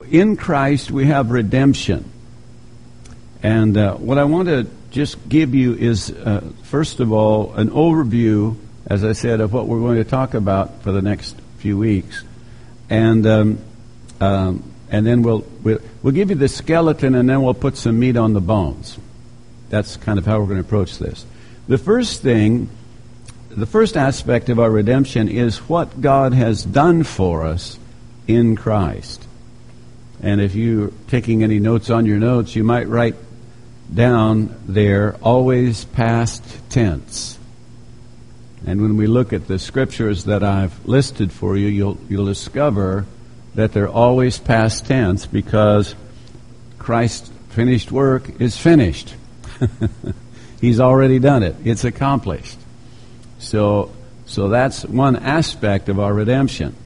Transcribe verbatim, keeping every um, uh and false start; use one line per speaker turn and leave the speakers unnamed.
in Christ we have redemption. And uh, what I want to just give you is, uh, first of all, an overview, as I said, of what we're going to talk about for the next few weeks. And um, um, and then we'll, we'll we'll give you the skeleton, and then we'll put some meat on the bones. That's kind of how we're going to approach this. The first thing, the first aspect of our redemption is what God has done for us in Christ. And if you're taking any notes on your notes, you might write down there, always past tense. And when we look at the scriptures that I've listed for you, you'll you'll discover that they're always past tense because Christ's finished work is finished. He's already done it. It's accomplished. So so that's one aspect of our redemption.